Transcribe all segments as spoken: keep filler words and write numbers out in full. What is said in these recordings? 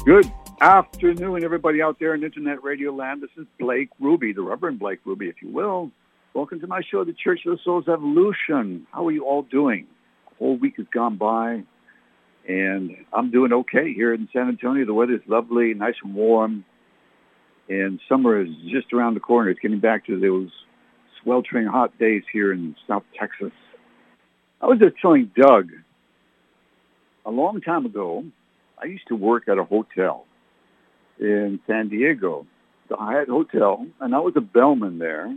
Good afternoon, everybody out there in Internet Radio Land. This is Blake Ruby, the Reverend Blake Ruby, if you will. Welcome to my show, The Church of the Soul's Evolution. How are you all doing? The whole week has gone by, and I'm doing okay here in San Antonio. The weather is lovely, nice and warm, and summer is just around the corner. It's getting back to those sweltering hot days here in South Texas. I was just telling Doug, a long time ago, I used to work at a hotel in San Diego, the Hyatt Hotel, and I was a bellman there.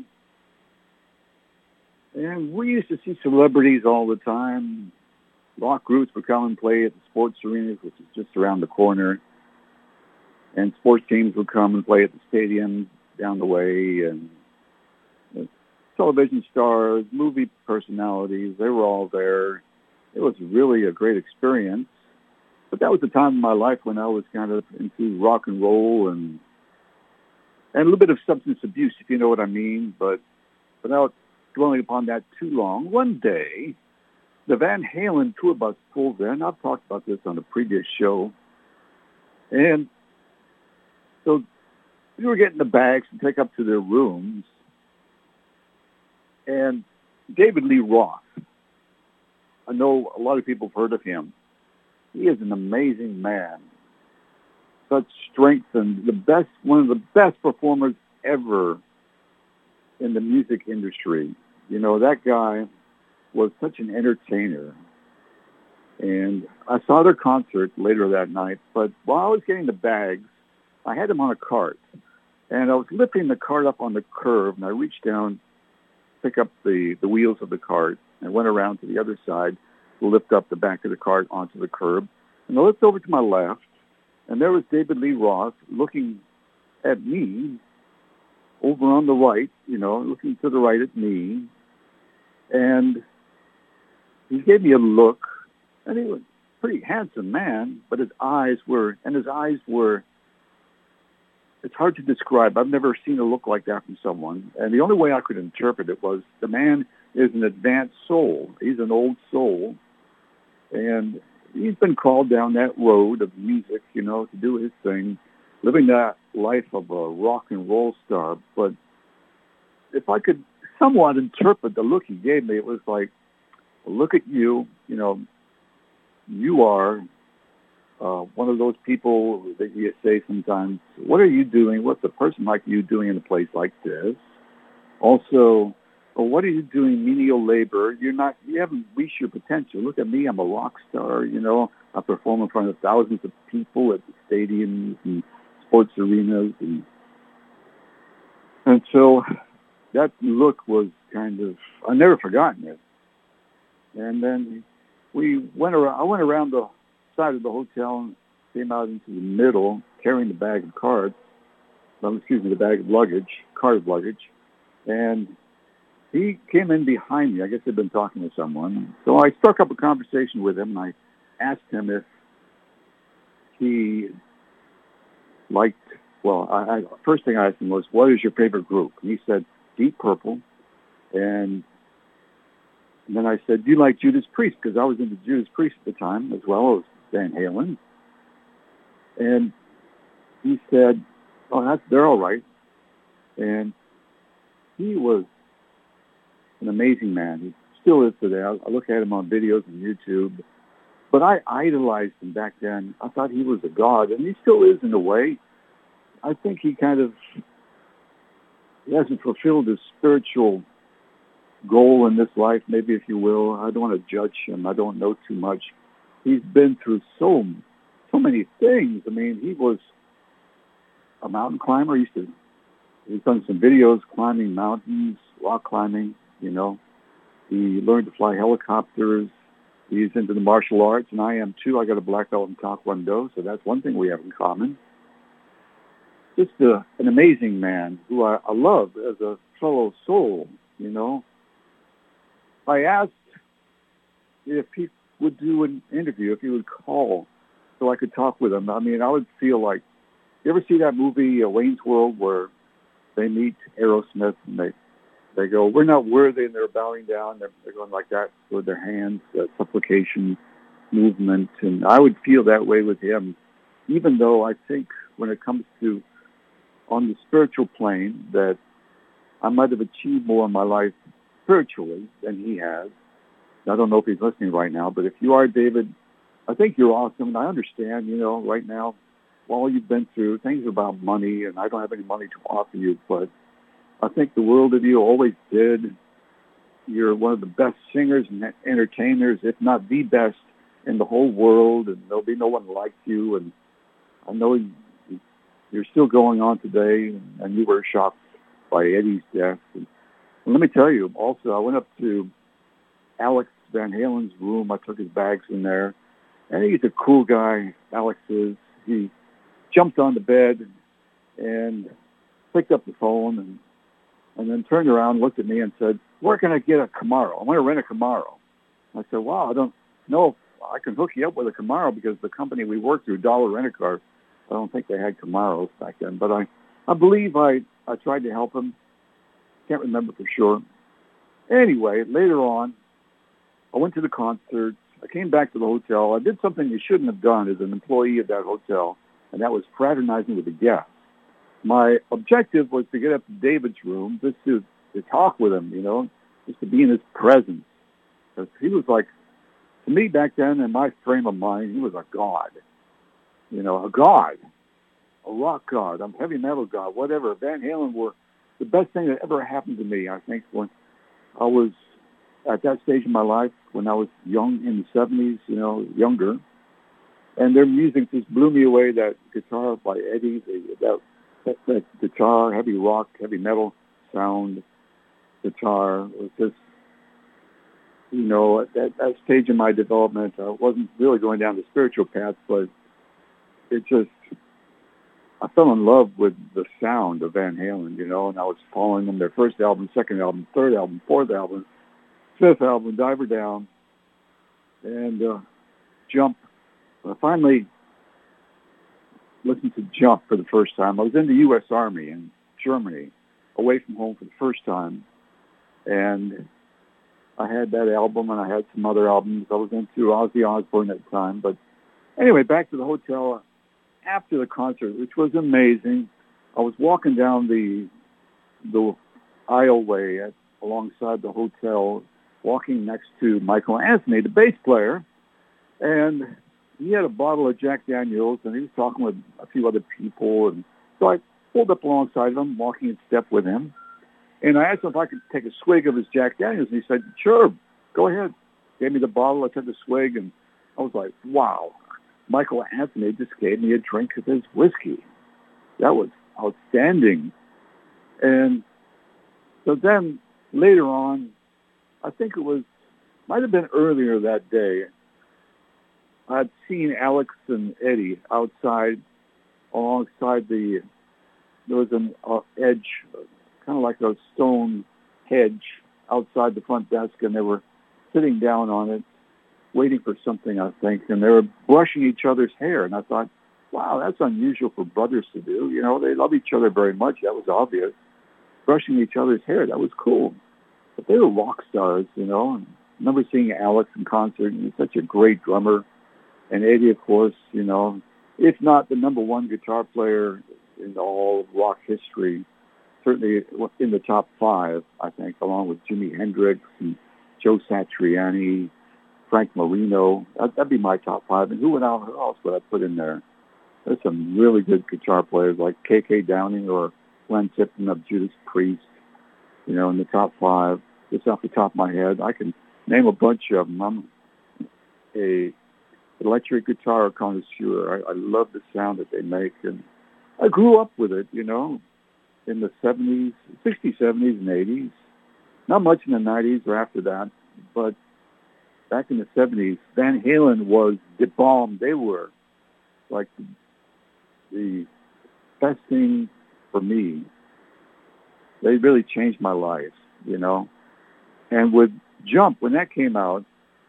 And we used to see celebrities all the time. Rock groups would come and play at the sports arenas, which is just around the corner. And sports teams would come and play at the stadium down the way. And television stars, movie personalities, they were all there. It was really a great experience. But that was the time in my life when I was kind of into rock and roll and and a little bit of substance abuse, if you know what I mean. But without dwelling upon that too long, one day, the Van Halen tour bus pulled in. I've talked about this on a previous show. And so we were getting the bags to take up to their rooms. And David Lee Roth, I know a lot of people have heard of him. He is an amazing man. Such strength and the best, one of the best performers ever in the music industry. You know, that guy was such an entertainer. And I saw their concert later that night, but while I was getting the bags, I had him on a cart. And I was lifting the cart up on the curb, and I reached down to pick up the, the wheels of the cart and went around to the other side to lift up the back of the cart onto the curb. And I looked over to my left, and there was David Lee Roth looking at me over on the right, you know, looking to the right at me. And he gave me a look, and he was a pretty handsome man, but his eyes were, and his eyes were, it's hard to describe. I've never seen a look like that from someone. And the only way I could interpret it was the man is an advanced soul. He's an old soul. And he's been called down that road of music, you know, to do his thing, living that life of a rock and roll star. But if I could somewhat interpret the look he gave me, it was like, look at you, you know, you are uh, one of those people that you say sometimes, what are you doing? What's a person like you doing in a place like this? Also, well, what are you doing menial labor? You're not, you haven't reached your potential. Look at me, I'm a rock star, you know. I perform in front of thousands of people at the stadiums and sports arenas. And, and so that look was kind of, I've never forgotten it. And then we went around, I went around the side of the hotel and came out into the middle carrying the bag of cards, well, excuse me, the bag of luggage, card of luggage. And he came in behind me. I guess he'd been talking to someone. So I struck up a conversation with him, and I asked him if he liked, well, I, I, first thing I asked him was, what is your favorite group? And he said, Deep Purple. And, and then I said, do you like Judas Priest? Because I was into Judas Priest at the time, as well as Van Halen. And he said, oh, that's, they're all right. And he was an amazing man. He still is today. I, I look at him on videos on YouTube. But I idolized him back then. I thought he was a god, and he still is in a way. I think he kind of he hasn't fulfilled his spiritual goal in this life, maybe, if you will. I don't want to judge him. I don't know too much. He's been through so so many things. I mean, he was a mountain climber. He used to, he's done some videos climbing mountains, rock climbing. You know, he learned to fly helicopters. He's into the martial arts, and I am too. I got a black belt in Taekwondo, so that's one thing we have in common. Just a, an amazing man who I, I love as a fellow soul, you know. I asked if he would do an interview, if he would call so I could talk with him. I mean, I would feel like, you ever see that movie, uh, Wayne's World, where they meet Aerosmith and they They go, we're not worthy, and they're bowing down. They're, they're going like that with their hands, uh, supplication movement. And I would feel that way with him. even though I think when it comes to on the spiritual plane that I might have achieved more in my life spiritually than he has. I don't know if he's listening right now, but if you are, David, I think you're awesome. And I understand, you know, right now, all you've been through, things are about money, and I don't have any money to offer you, but I think the world of you always did. You're one of the best singers and entertainers, if not the best, in the whole world, and there'll be no one like you. And I know you're still going on today, and you were shocked by Eddie's death. And let me tell you, also, I went up to Alex Van Halen's room. I took his bags in there, and he's a cool guy, Alex is. He jumped on the bed and picked up the phone and and then turned around, looked at me, and said, "Where can I get a Camaro? I want to rent a Camaro." I said, "Wow, I don't know if I can hook you up with a Camaro because the company we worked through, Dollar Rent-A-Car, I don't think they had Camaros back then. But I, I believe I, I tried to help him. Can't remember for sure. Anyway, later on, I went to the concert. I came back to the hotel. I did something you shouldn't have done as an employee of that hotel, and that was fraternizing with the guests. My objective was to get up to David's room just to, to talk with him, you know, just to be in his presence. Because he was like, to me back then, in my frame of mind, he was a god. You know, a god, a rock god, a heavy metal god, whatever. Van Halen were the best thing that ever happened to me, I think, when I was at that stage in my life, when I was young in the seventies, you know, younger. And their music just blew me away. That guitar by Eddie, the, that, that, that guitar, heavy rock, heavy metal sound guitar was just, you know, at that, that stage in my development, I wasn't really going down the spiritual path, but it just, I fell in love with the sound of Van Halen, you know, and I was following them, their first album, second album, third album, fourth album, fifth album, Diver Down, and uh, Jump. I finally listened to Jump for the first time. I was in the U S Army in Germany, away from home for the first time, and I had that album, and I had some other albums. I was into Ozzy Osbourne at the time, but anyway, back to the hotel after the concert, which was amazing. I was walking down the the aisleway at, alongside the hotel, walking next to Michael Anthony, the bass player, and he had a bottle of Jack Daniels, and he was talking with a few other people, and so I pulled up alongside of him, walking in step with him, and I asked him if I could take a swig of his Jack Daniels, and he said, "Sure, go ahead." Gave me the bottle, I took a swig, and I was like, wow, Michael Anthony just gave me a drink of his whiskey. That was outstanding. And so then later on, I think it was, might have been earlier that day, I'd seen Alex and Eddie outside alongside the, there was an uh, edge, kind of like a stone hedge outside the front desk, and they were sitting down on it, waiting for something, I think, and they were brushing each other's hair. And I thought, wow, that's unusual for brothers to do. You know, they love each other very much. That was obvious. Brushing each other's hair, that was cool. But they were rock stars, you know. And I remember seeing Alex in concert, and he's such a great drummer. And Eddie, of course, you know, if not the number one guitar player in all of rock history, certainly in the top five, I think, along with Jimi Hendrix and Joe Satriani, Frank Marino. That'd, that'd be my top five. And who, would I, who else would I put in there? There's some really good guitar players like K K Downing or Glenn Tipton of Judas Priest, you know, in the top five. Just off the top of my head, I can name a bunch of them. I'm a electric guitar connoisseur. I, I love the sound that they make, and I grew up with it, you know, in the seventies, sixties, seventies, and eighties. Not much in the nineties or after that, but back in the seventies, Van Halen was the bomb. They were like the, the best thing for me. They really changed my life, you know. And with Jump, when that came out,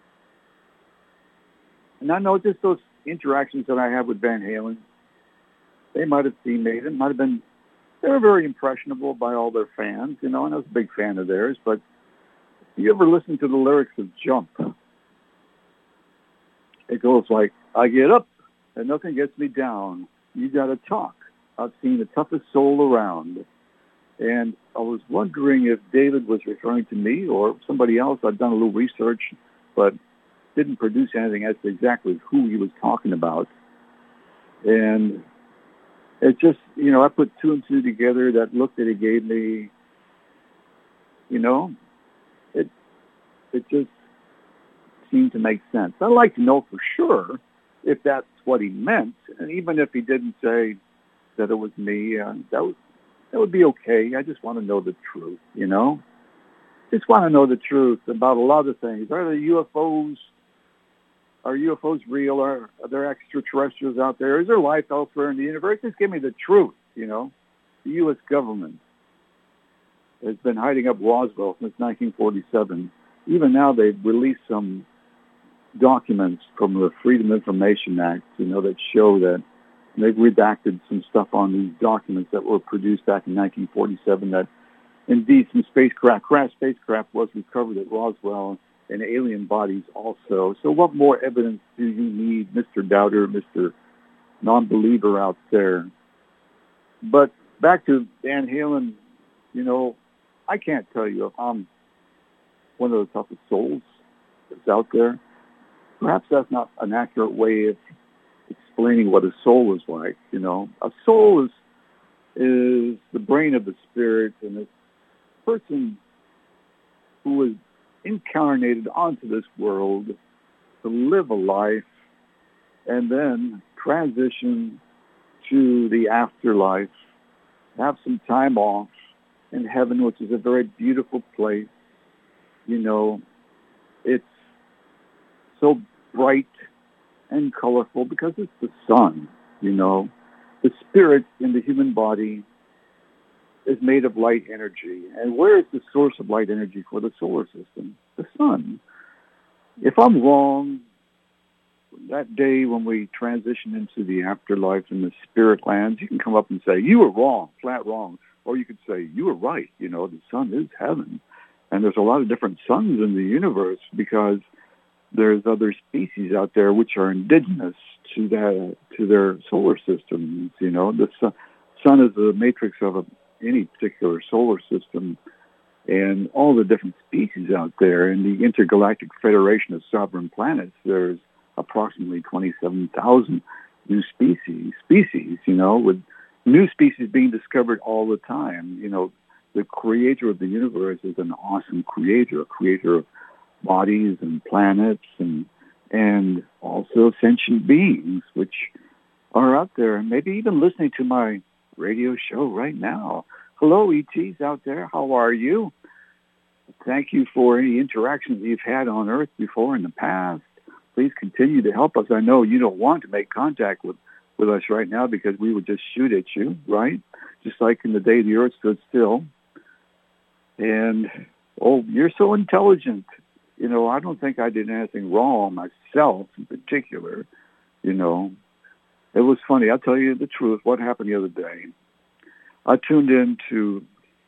and I know just those interactions that I had with Van Halen, they might have seen me. It might have been, they were very impressionable by all their fans, you know, and I was a big fan of theirs. But if you ever listen to the lyrics of Jump, it goes like, I get up and nothing gets me down. You got to talk. I've seen the toughest soul around. And I was wondering if David was referring to me or somebody else. I've done a little research, but didn't produce anything as to exactly who he was talking about. And it just, you know, I put two and two together. That look that he gave me, you know, it it just seemed to make sense. I'd like to know for sure if that's what he meant, and even if he didn't say that it was me, uh, that would that would be okay. I just want to know the truth, you know. Just want to know the truth about a lot of things. Are the U F Os? Are U F Os real? Are, are there extraterrestrials out there? Is there life elsewhere in the universe? Just give me the truth, you know. The U S government has been hiding up Roswell since nineteen forty-seven. Even now, they've released some documents from the Freedom of Information Act, you know, that show that they've redacted some stuff on these documents that were produced back in nineteen forty-seven that indeed some spacecraft, crash spacecraft was recovered at Roswell and alien bodies also. So what more evidence do you need, Mister Doubter, Mister Non-Believer out there? But back to Van Halen, you know, I can't tell you if I'm one of the toughest souls that's out there. Perhaps that's not an accurate way of explaining what a soul is like, you know. A soul is is the brain of the spirit, and it's a person who is incarnated onto this world to live a life and then transition to the afterlife, have some time off in heaven, which is a very beautiful place. You know, it's so bright and colorful because it's the sun, you know. The spirit in the human body is made of light energy. And where is the source of light energy for the solar system? The sun. If I'm wrong, that day when we transition into the afterlife and the spirit lands, you can come up and say, you were wrong, flat wrong. Or you could say, you were right, you know, the sun is heaven. And there's a lot of different suns in the universe because there's other species out there which are indigenous to that, to their solar systems. You know, the sun, sun is the matrix of a, any particular solar system, and all the different species out there. In the Intergalactic Federation of Sovereign Planets, there's approximately twenty-seven thousand new species. Species, you know, with new species being discovered all the time. You know, the creator of the universe is an awesome creator, a creator of bodies and planets and and also sentient beings, which are out there, and maybe even listening to my radio show right now. Hello, E Ts out there. How are you? Thank you for any interactions you've had on Earth before in the past. Please continue to help us. I know you don't want to make contact with, with us right now because we would just shoot at you, right? Just like in the day the Earth stood still. And, oh, you're so intelligent. You know, I don't think I did anything wrong myself in particular. You know, it was funny. I'll tell you the truth. What happened the other day? I tuned into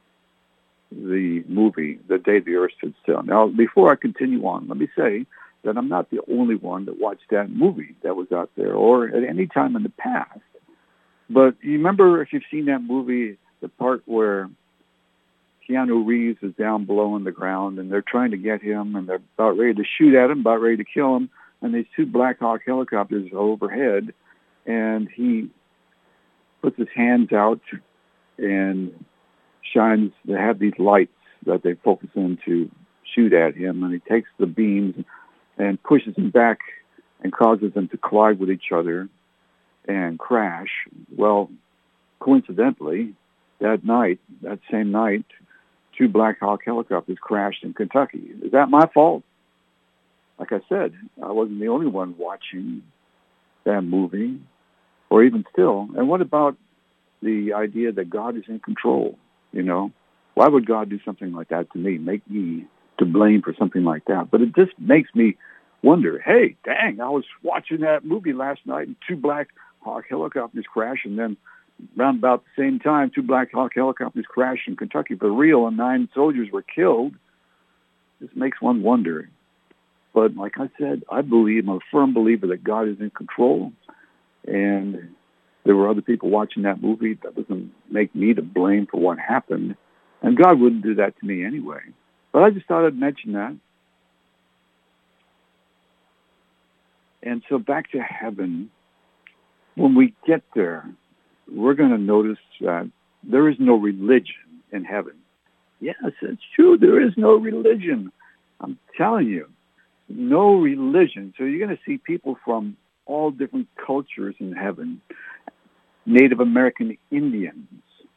the movie, The Day the Earth Stood Still. Now, before I continue on, let me say that I'm not the only one that watched that movie that was out there or at any time in the past. But you remember, if you've seen that movie, the part where Keanu Reeves is down below in the ground, and they're trying to get him, and they're about ready to shoot at him, about ready to kill him, and these two Black Hawk helicopters are overhead, and he puts his hands out and shines, they have these lights that they focus in to shoot at him, and he takes the beams and pushes them back and causes them to collide with each other and crash. Well, coincidentally, that night, that same night, two Black Hawk helicopters crashed in Kentucky. Is that my fault? Like I said, I wasn't the only one watching that movie, or even still. And what about the idea that God is in control? You know, why would God do something like that to me, make me to blame for something like that? But it just makes me wonder, hey, dang, I was watching that movie last night and two Black Hawk helicopters crashed, and then around about the same time, two Black Hawk helicopters crashed in Kentucky for real, and nine soldiers were killed. This makes one wonder. But like I said, I believe, I'm a firm believer that God is in control, And there were other people watching that movie. That doesn't make me to blame for what happened. And God wouldn't do that to me anyway. But I just thought I'd mention that. And so back to heaven. When we get there, we're going to notice that there is no religion in heaven. Yes, it's true. There is no religion. I'm telling you, no religion. So you're going to see people from all different cultures in heaven. Native American Indians,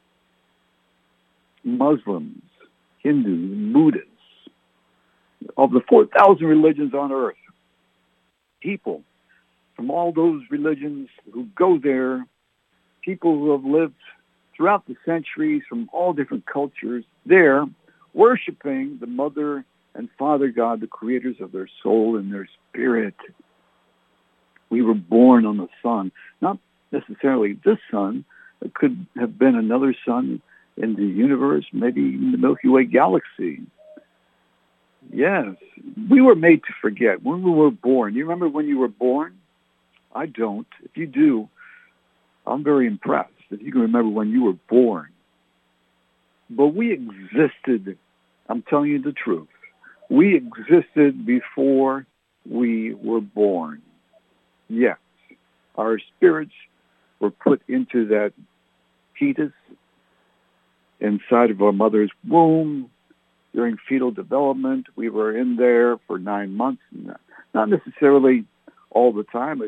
Muslims, Hindus, Buddhists, of the four thousand religions on earth. People from all those religions who go there, people who have lived throughout the centuries from all different cultures there, worshiping the Mother and Father God, the creators of their soul and their spirit. We were born on the sun, not necessarily this sun. It could have been another sun in the universe, maybe in the Milky Way galaxy. Yes, we were made to forget when we were born. You remember when you were born? I don't. If you do, I'm very impressed if you can remember when you were born. But we existed, I'm telling you the truth. We existed before we were born. Yes, our spirits were put into that fetus inside of our mother's womb during fetal development. We were in there for nine months, not necessarily all the time.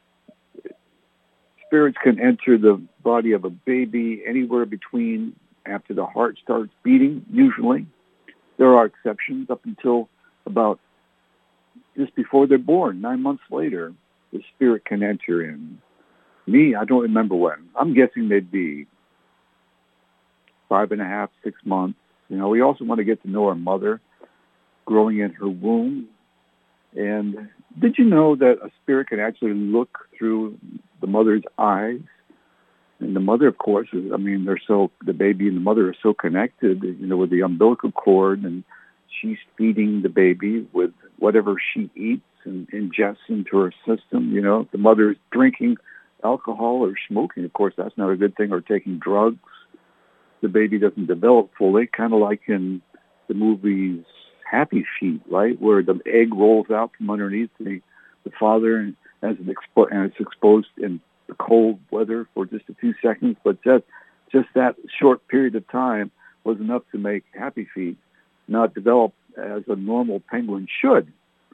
Spirits can enter the body of a baby anywhere between after the heart starts beating, usually. There are exceptions up until about just before they're born, nine months later, the spirit can enter in. Me, I don't remember when. I'm guessing they'd be five and a half, six months. You know, we also want to get to know our mother growing in her womb. And did you know that a spirit can actually look through the mother's eyes? And the mother, of course, is, I mean, they're so, the baby and the mother are so connected, you know, with the umbilical cord, and she's feeding the baby with whatever she eats and ingests into her system. You know, if the mother is drinking alcohol or smoking, of course, that's not a good thing, or taking drugs, the baby doesn't develop fully, kind of like in the movies Happy Feet, right, where the egg rolls out from underneath the, the father and, as it expo- and it's exposed in the cold weather for just a few seconds, but just, just that short period of time was enough to make Happy Feet not develop as a normal penguin should.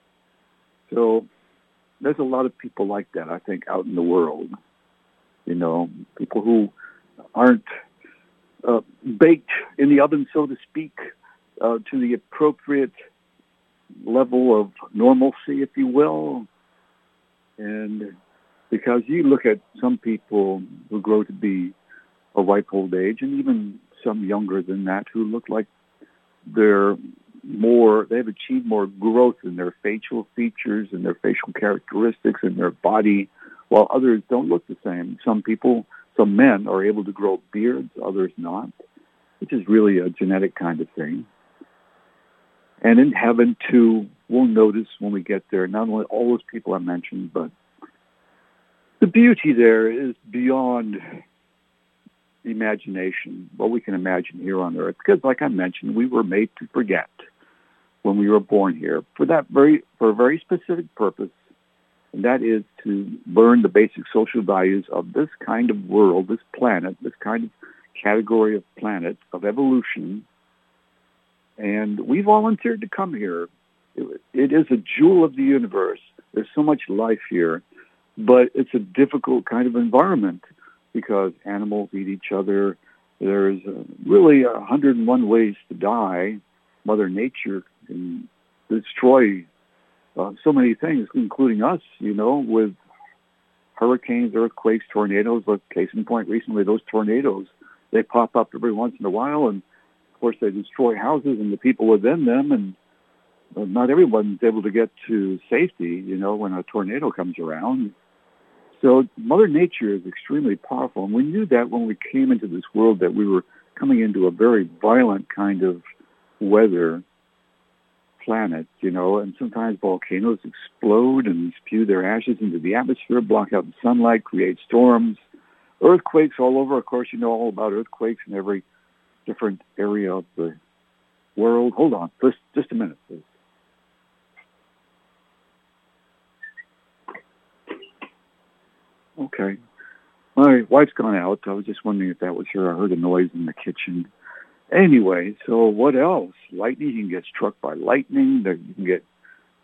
So there's a lot of people like that, I think, out in the world. You know, people who aren't uh, baked in the oven, so to speak, uh, to the appropriate level of normalcy, if you will. And because you look at some people who grow to be a ripe old age, and even some younger than that, who look like they're more, they've achieved more growth in their facial features and their facial characteristics and their body, while others don't look the same. Some people, some men are able to grow beards, others not, which is really a genetic kind of thing. And in heaven, too, we'll notice when we get there, not only all those people I mentioned, but the beauty there is beyond imagination, what we can imagine here on earth. Because, like I mentioned, we were made to forget when we were born here for that very, for a very specific purpose, and that is to learn the basic social values of this kind of world, this planet, this kind of category of planet, of evolution. And we volunteered to come here. It, it is a jewel of the universe. There's so much life here, but it's a difficult kind of environment because animals eat each other. There's uh, really a hundred and one ways to die. Mother Nature can destroy uh, so many things, including us, you know, with hurricanes, earthquakes, tornadoes. Like case in point, recently those tornadoes, they pop up every once in a while, and of course they destroy houses and the people within them, and uh, not everyone's able to get to safety, you know, when a tornado comes around. So Mother Nature is extremely powerful, and we knew that when we came into this world, that we were coming into a very violent kind of weather, planet, you know, and sometimes volcanoes explode and spew their ashes into the atmosphere, block out the sunlight, create storms, earthquakes all over. Of course, you know all about earthquakes in every different area of the world. Hold on, just, just a minute, please. Okay. My wife's gone out. I was just wondering if that was her. I heard a noise in the kitchen. Anyway, so what else? Lightning, you can get struck by lightning. You can get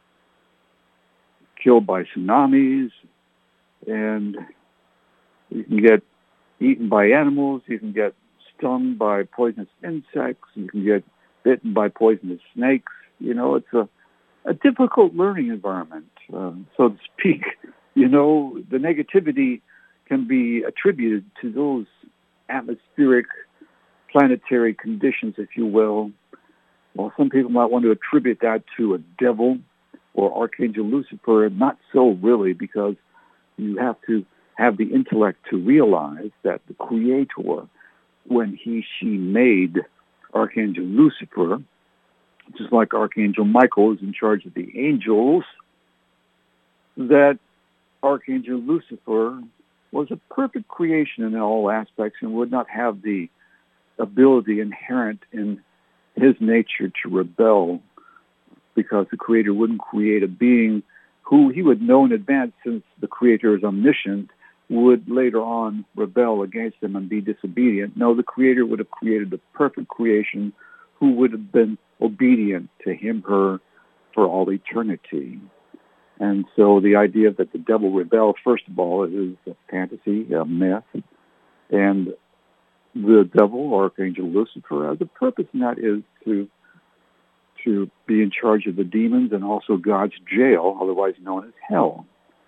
killed by tsunamis. And you can get eaten by animals. You can get stung by poisonous insects. You can get bitten by poisonous snakes. You know, it's a, a difficult learning environment, uh, so to speak. You know, the negativity can be attributed to those atmospheric, planetary conditions, if you will. Well, some people might want to attribute that to a devil or Archangel Lucifer, and not so really, because you have to have the intellect to realize that the Creator, when he, she made Archangel Lucifer, just like Archangel Michael is in charge of the angels, that Archangel Lucifer was a perfect creation in all aspects and would not have the ability inherent in his nature to rebel, because the Creator wouldn't create a being who he would know in advance, since the Creator is omniscient, would later on rebel against him and be disobedient. No, the Creator would have created the perfect creation who would have been obedient to him, her, for all eternity. And so the idea that the devil rebelled, first of all, is a fantasy, a myth. And the devil, Archangel Lucifer, has a purpose, and that is to to be in charge of the demons and also God's jail, otherwise known as hell.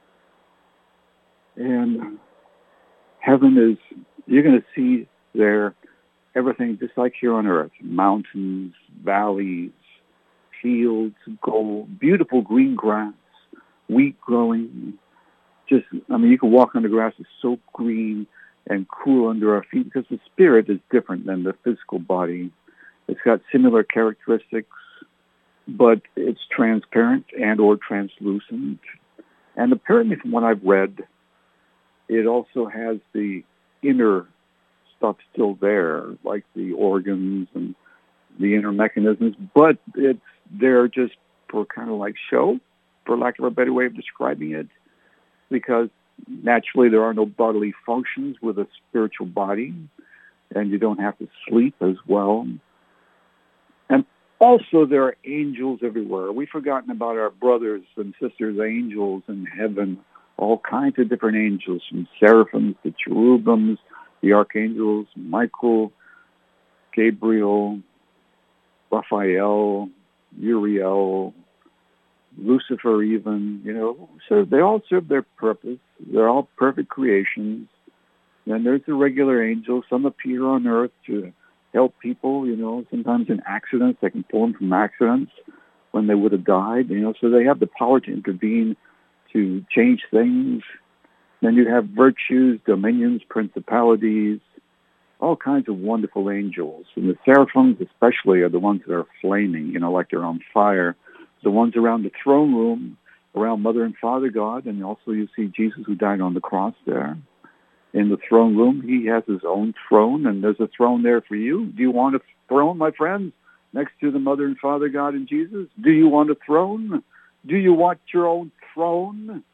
And heaven is, you're going to see there everything just like here on earth: mountains, valleys, fields, gold, beautiful green grass, wheat growing. Just, I mean, you can walk on the grass, it's so green and cool under our feet, because the spirit is different than the physical body. It's got similar characteristics, but it's transparent and or translucent. And apparently, from what I've read, it also has the inner stuff still there, like the organs and the inner mechanisms, but it's there just for kind of like show, for lack of a better way of describing it, because naturally there are no bodily functions with a spiritual body, and you don't have to sleep as well. And also there are angels everywhere. We've forgotten about our brothers and sisters, angels in heaven, all kinds of different angels, from seraphims to cherubims, the archangels, Michael, Gabriel, Raphael, Uriel, Lucifer even, you know, so they all serve their purpose. They're all perfect creations. And there's the regular angels. Some appear on earth to help people, you know, sometimes in accidents. They can pull them from accidents when they would have died, you know, so they have the power to intervene, to change things. Then you have virtues, dominions, principalities, all kinds of wonderful angels. And the seraphims especially are the ones that are flaming, you know, like they're on fire. The ones around the throne room, around Mother and Father God, and also you see Jesus who died on the cross there. In the throne room, he has his own throne, and there's a throne there for you. Do you want a throne, my friends, next to the Mother and Father God and Jesus? Do you want a throne? Do you want your own throne?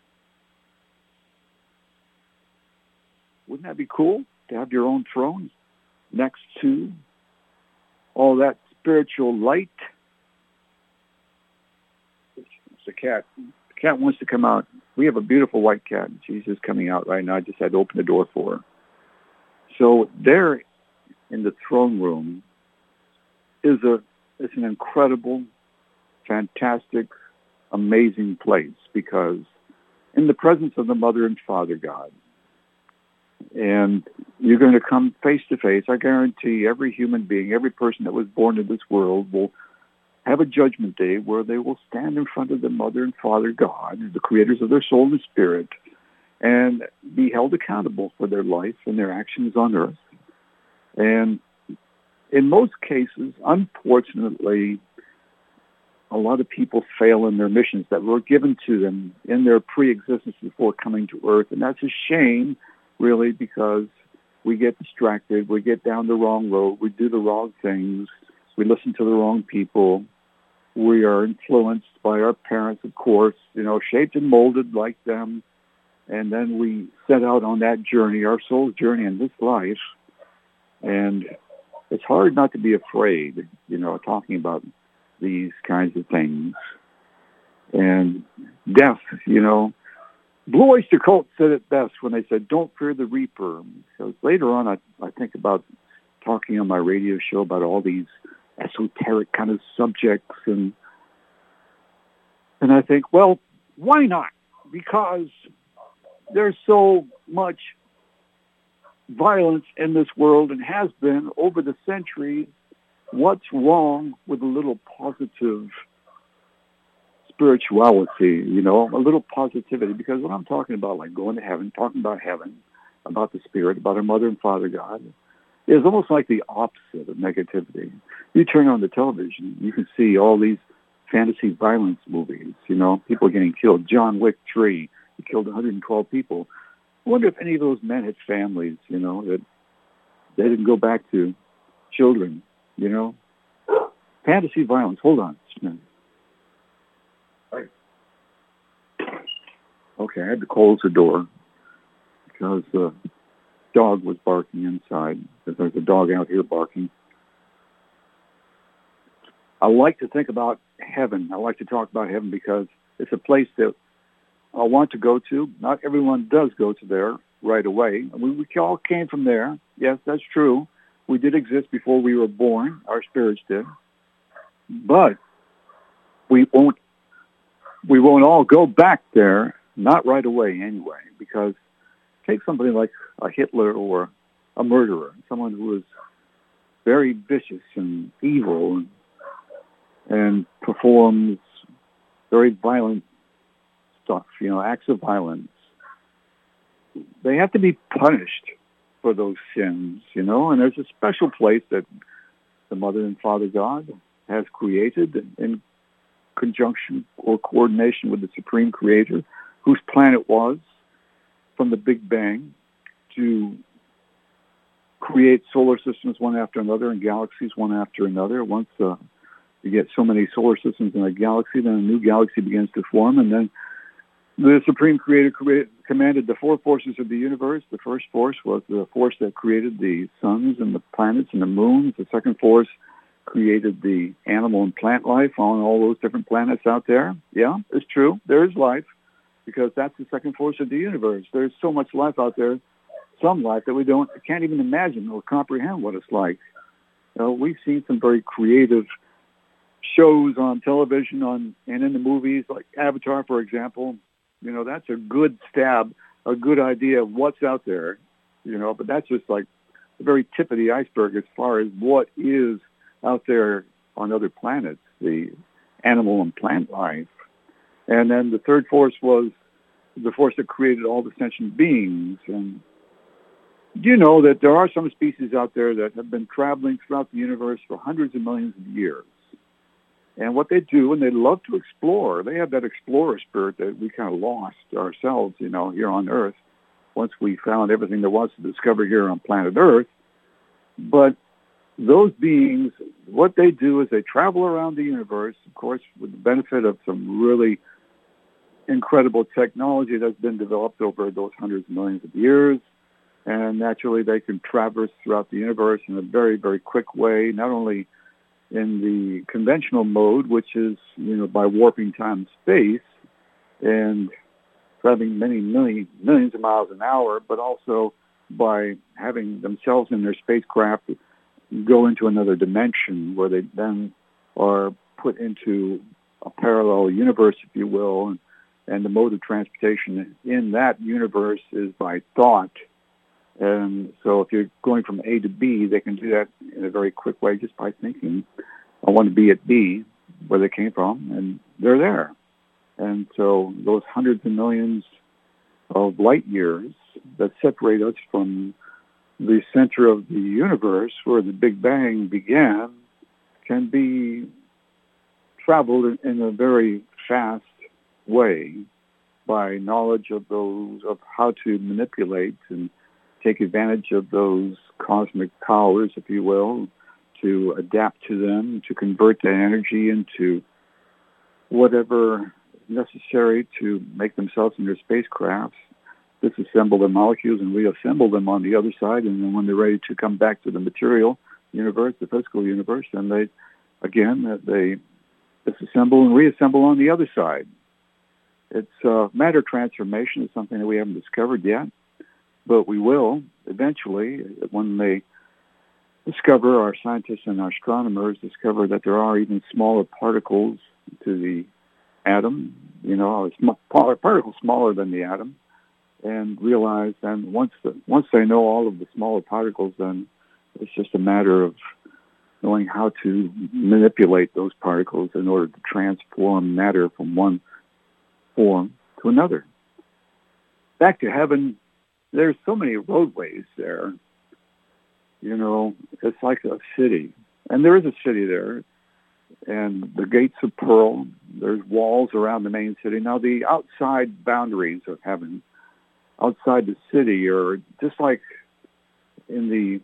Wouldn't that be cool, to have your own throne next to all that spiritual light? The cat. The cat wants to come out. We have a beautiful white cat. She's just coming out right now. I just had to open the door for her. So there in the throne room is a it's an incredible, fantastic, amazing place, because in the presence of the Mother and Father God, and you're going to come face to face. I guarantee every human being, every person that was born in this world will have a judgment day where they will stand in front of the Mother and Father God, the creators of their soul and spirit, and be held accountable for their life and their actions on earth. And in most cases, unfortunately, a lot of people fail in their missions that were given to them in their pre-existence before coming to Earth. And that's a shame, really, because we get distracted, we get down the wrong road, we do the wrong things, we listen to the wrong people, we are influenced by our parents, of course, you know, shaped and molded like them, and then we set out on that journey, our soul's journey in this life, and it's hard not to be afraid, you know, talking about these kinds of things. And death, you know, Blue Oyster Cult said it best when they said, don't fear the reaper. Because later on, I, I think about talking on my radio show about all these esoteric kind of subjects. And, and I think, well, why not? Because there's so much violence in this world and has been over the centuries. What's wrong with a little positive spirituality, you know, a little positivity? Because when I'm talking about like going to heaven, talking about heaven, about the Spirit, about our Mother and Father God, is almost like the opposite of negativity. You turn on the television, you can see all these fantasy violence movies, you know, people getting killed. John Wick three, he killed one hundred twelve people. I wonder if any of those men had families, you know, that they didn't go back to children, you know. Fantasy violence. Hold on. Okay, I had to close the door because the dog was barking inside. Because there's a dog out here barking. I like to think about heaven. I like to talk about heaven because it's a place that I want to go to. Not everyone does go to there right away. We, we all came from there. Yes, that's true. We did exist before we were born. Our spirits did. But we won't, we won't all go back there, not right away anyway, because take somebody like a Hitler or a murderer, someone who was very vicious and evil and, and performs very violent stuff, you know, acts of violence. They have to be punished for those sins, you know, and there's a special place that the Mother and Father God has created in conjunction or coordination with the Supreme Creator, whose plan it was from the Big Bang to create solar systems one after another and galaxies one after another. Once uh, you get so many solar systems in a galaxy, then a new galaxy begins to form, and then the Supreme Creator created, commanded the four forces of the universe. The first force was the force that created the suns and the planets and the moons. The second force created the animal and plant life on all those different planets out there. Yeah, it's true. There is life because that's the second force of the universe. There's so much life out there, some life that we don't can't even imagine or comprehend what it's like. You know, we've seen some very creative shows on television on and in the movies, like Avatar, for example. You know, that's a good stab, a good idea of what's out there, you know, but that's just like the very tip of the iceberg as far as what is out there on other planets, the animal and plant life. And then the third force was the force that created all the sentient beings. And you know that there are some species out there that have been traveling throughout the universe for hundreds of millions of years. And what they do, and they love to explore, they have that explorer spirit that we kind of lost ourselves, you know, here on Earth, once we found everything there was to discover here on planet Earth. But those beings, what they do is they travel around the universe, of course, with the benefit of some really incredible technology that's been developed over those hundreds of millions of years. And naturally, they can traverse throughout the universe in a very, very quick way, not only in the conventional mode, which is, you know, by warping time and space and traveling many, many millions of miles an hour, but also by having themselves in their spacecraft go into another dimension where they then are put into a parallel universe, if you will, and, and the mode of transportation in that universe is by thought. And so if you're going from A to B, they can do that in a very quick way just by thinking, I want to be at B, where they came from, and they're there. And so those hundreds of millions of light years that separate us from the center of the universe where the Big Bang began can be traveled in, in a very fast way by knowledge of those, of how to manipulate and take advantage of those cosmic powers, if you will, to adapt to them, to convert that energy into whatever necessary to make themselves into spacecrafts, disassemble their molecules and reassemble them on the other side, and then when they're ready to come back to the material universe, the physical universe, then they, again, they disassemble and reassemble on the other side. It's uh, matter transformation is something that we haven't discovered yet, but we will eventually when they discover, our scientists and our astronomers discover that there are even smaller particles to the atom, you know, a sm- particle smaller than the atom, and realize then once the, once they know all of the smaller particles, then it's just a matter of knowing how to manipulate those particles in order to transform matter from one form to another. Back to heaven, there's so many roadways there. You know, it's like a city. And there is a city there. And the gates of pearl, there's walls around the main city. Now, the outside boundaries of heaven, outside the city, are just like in the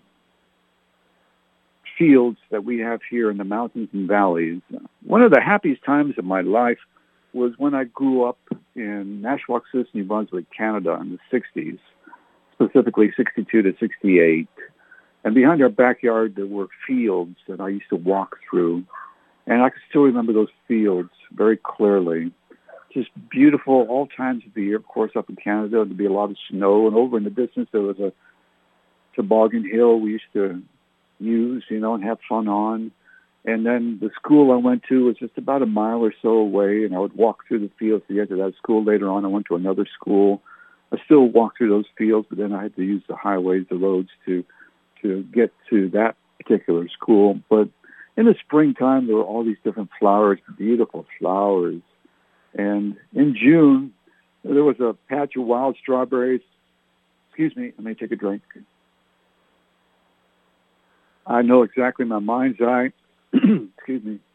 fields that we have here in the mountains and valleys. One of the happiest times of my life was when I grew up in Nashwaaksis, New Brunswick, Canada in the sixties, specifically sixty-two to sixty-eight. And behind our backyard, there were fields that I used to walk through. And I can still remember those fields very clearly. Just beautiful all times of the year. Of course, up in Canada, there'd be a lot of snow. And over in the distance, there was a toboggan hill we used to use, you know, and have fun on. And then the school I went to was just about a mile or so away, and I would walk through the fields to get to that school. Later on, I went to another school. I still walked through those fields, but then I had to use the highways, the roads to to get to that particular school. But in the springtime, there were all these different flowers, beautiful flowers. And in June, there was a patch of wild strawberries. Excuse me, let me take a drink. I know exactly my mind's eye. Excuse me,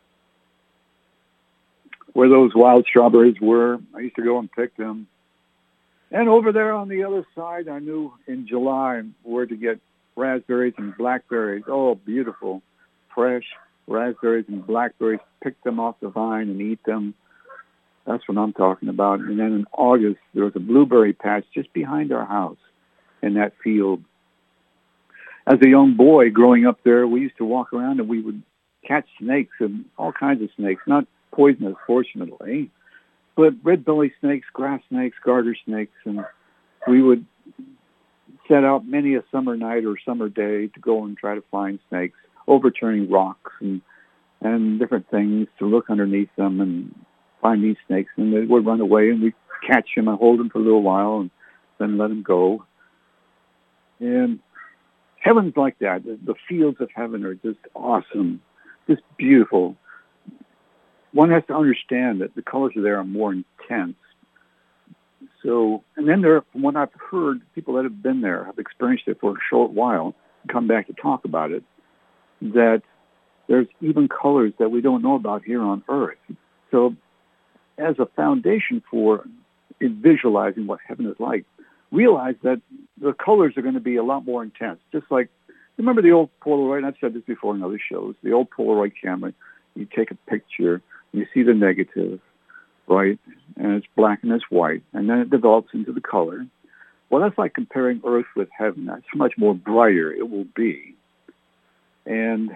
where those wild strawberries were. I used to go and pick them. And over there on the other side, I knew in July where to get raspberries and blackberries. Oh, beautiful, fresh raspberries and blackberries. Pick them off the vine and eat them. That's what I'm talking about. And then in August, there was a blueberry patch just behind our house in that field. As a young boy growing up there, we used to walk around and we would catch snakes and all kinds of snakes, not poisonous, fortunately, but red-belly snakes, grass snakes, garter snakes, and we would set out many a summer night or summer day to go and try to find snakes, overturning rocks and, and different things to look underneath them and find these snakes, and they would run away, and we'd catch them and hold them for a little while and then let them go. And heaven's like that. The, the fields of heaven are just awesome, just beautiful. One has to understand that the colors there are more intense. So, and then there, from what I've heard, people that have been there have experienced it for a short while, come back to talk about it, that there's even colors that we don't know about here on Earth. So, as a foundation for visualizing what heaven is like, realize that the colors are going to be a lot more intense. Just like, remember the old Polaroid, and I've said this before in other shows, the old Polaroid camera, you take a picture, you see the negative, right, and it's black and it's white, and then it develops into the color. Well, that's like comparing Earth with heaven. That's how much more brighter it will be. And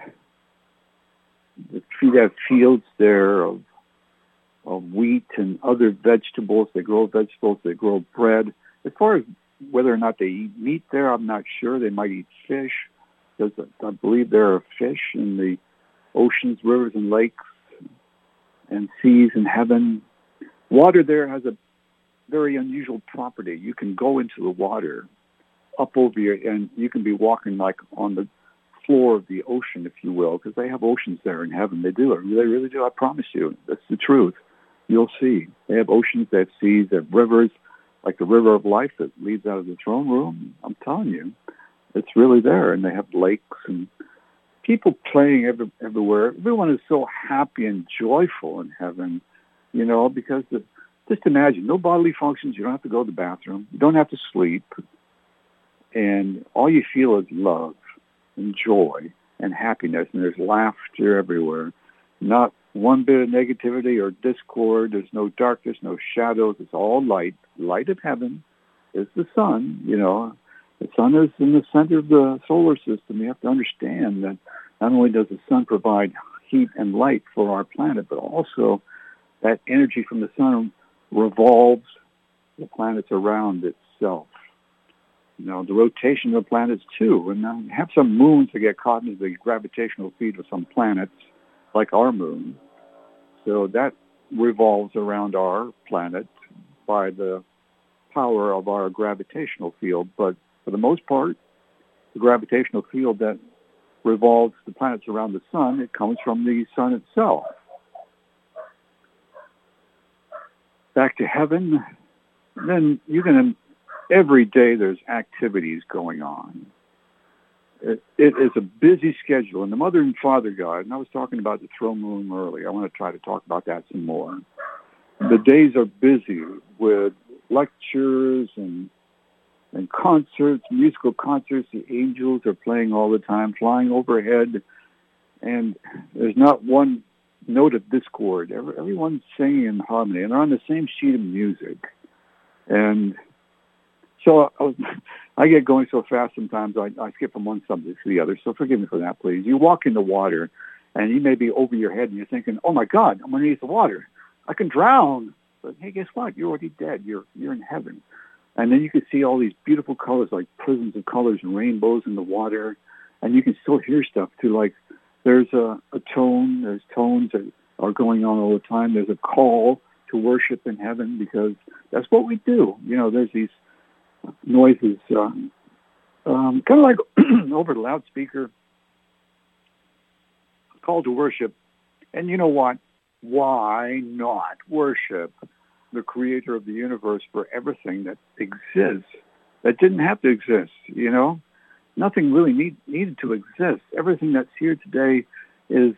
the tree have fields there of, of wheat and other vegetables. They grow vegetables, they grow bread. As far as whether or not they eat meat there, I'm not sure. They might eat fish, because I believe there are fish in the oceans, rivers, and lakes, and seas in heaven. Water there has a very unusual property. You can go into the water up over you, and you can be walking like on the floor of the ocean, if you will, because they have oceans there in heaven. They do. They really do. I promise you. That's the truth. You'll see. They have oceans, they have seas, they have rivers, like the river of life that leads out of the throne room. I'm telling you, it's really there. And they have lakes and people playing every, everywhere. Everyone is so happy and joyful in heaven, you know, because the, just imagine, no bodily functions. You don't have to go to the bathroom. You don't have to sleep. And all you feel is love and joy and happiness. And there's laughter everywhere. Not one bit of negativity or discord. There's no darkness, no shadows. It's all light. Light of heaven is the sun, you know. The sun is in the center of the solar system. You have to understand that not only does the sun provide heat and light for our planet, but also that energy from the sun revolves the planets around itself. You know, the rotation of the planets too. And now you have some moons that get caught into the gravitational field of some planets, like our moon. So that revolves around our planet by the power of our gravitational field. But for the most part, the gravitational field that revolves the planets around the sun, it comes from the sun itself. Back to heaven, then you can, every day there's activities going on. It, it is a busy schedule. And the Mother and Father God, and I was talking about the throne room earlier. I want to try to talk about that some more. The days are busy with lectures and and concerts, musical concerts. The angels are playing all the time, flying overhead, and there's not one note of discord. Every, everyone's singing in harmony, and they're on the same sheet of music. And so I, was, I get going so fast sometimes I, I skip from one subject to the other, so forgive me for that, please. You walk in the water, and you may be over your head, and you're thinking, oh, my God, I'm underneath the water. I can drown. But, hey, guess what? You're already dead. You're you're in heaven. And then you can see all these beautiful colors, like prisms of colors and rainbows in the water. And you can still hear stuff, too, like there's a, a tone, there's tones that are going on all the time. There's a call to worship in heaven because that's what we do. You know, there's these noises, uh, um, kind of like over the loudspeaker, call to worship. And you know what? Why not worship the creator of the universe for everything that exists, that didn't have to exist, you know? Nothing really need, needed to exist. Everything that's here today is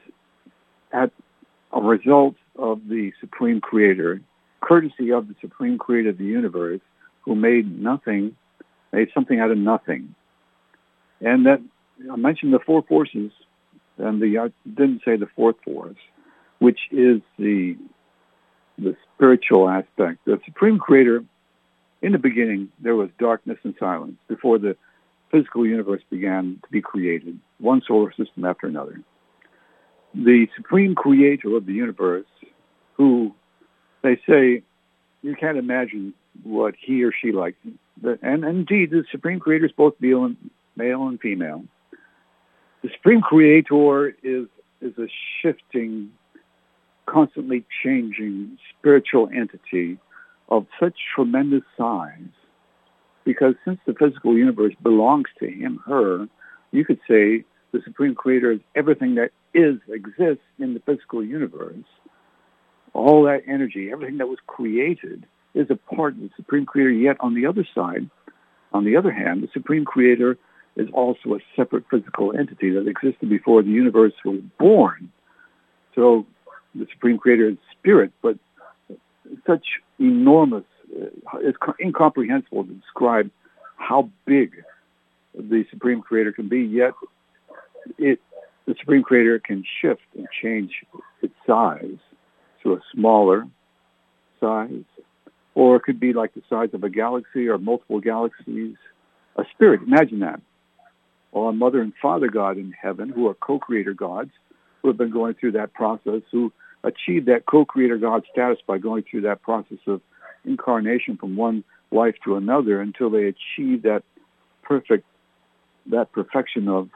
at a result of the Supreme Creator, courtesy of the Supreme Creator of the universe, who made nothing, made something out of nothing. And that, I mentioned the four forces, and the I didn't say the fourth force, which is the the spiritual aspect. The Supreme Creator, in the beginning, there was darkness and silence before the physical universe began to be created, one solar system after another. The Supreme Creator of the universe, who they say you can't imagine what he or she likes. And indeed, the Supreme Creator is both male and, male and female. The Supreme Creator is is a shifting, constantly changing spiritual entity of such tremendous size, because since the physical universe belongs to him, her, you could say the Supreme Creator is everything that is, exists in the physical universe. All that energy, everything that was created is a part of the Supreme Creator, yet on the other side, on the other hand, the Supreme Creator is also a separate physical entity that existed before the universe was born. So the Supreme Creator is spirit, but such enormous, uh, it's incomprehensible to describe how big the Supreme Creator can be, yet it, the Supreme Creator can shift and change its size to a smaller size, or it could be like the size of a galaxy or multiple galaxies. A spirit, imagine that. Or a Mother and Father God in heaven, who are co-creator gods, who have been going through that process, who achieved that co-creator God status by going through that process of incarnation from one life to another until they achieve that perfect, that perfection of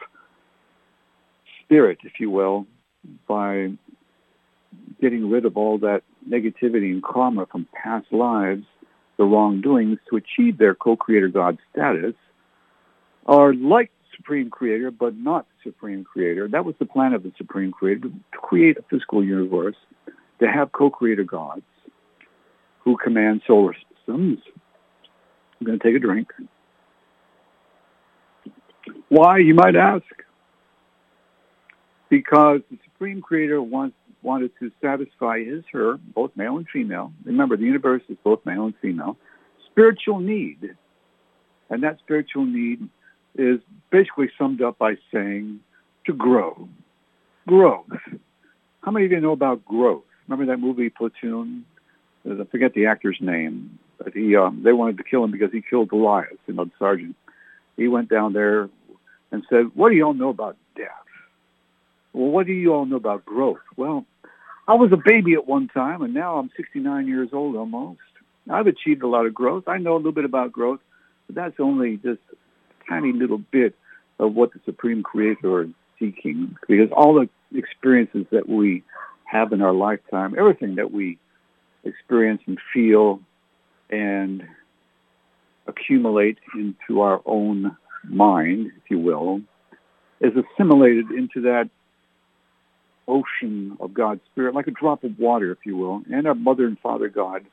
spirit, if you will, by getting rid of all that negativity and karma from past lives, the wrongdoings, to achieve their co-creator God status, are like Supreme Creator, but not Supreme Creator. That was the plan of the Supreme Creator, to create a physical universe, to have co-creator gods who command solar systems. I'm going to take a drink. Why, you might ask? because the Supreme Creator wants, wanted to satisfy his, her, both male and female. Remember, the universe is both male and female. Spiritual need. And that spiritual need is basically summed up by saying to grow. Growth. How many of you know about growth? Remember that movie Platoon? I forget the actor's name, but he um, they wanted to kill him because he killed Goliath, you know, the sergeant. He went down there and said, what do you all know about death? Well, what do you all know about growth? Well, I was a baby at one time, and now I'm sixty-nine years old almost. I've achieved a lot of growth. I know a little bit about growth, but that's only just a tiny little bit of what the Supreme Creator is seeking, because all the experiences that we have in our lifetime, everything that we experience and feel and accumulate into our own mind, if you will, is assimilated into that ocean of God's Spirit, like a drop of water, if you will. And our Mother and Father God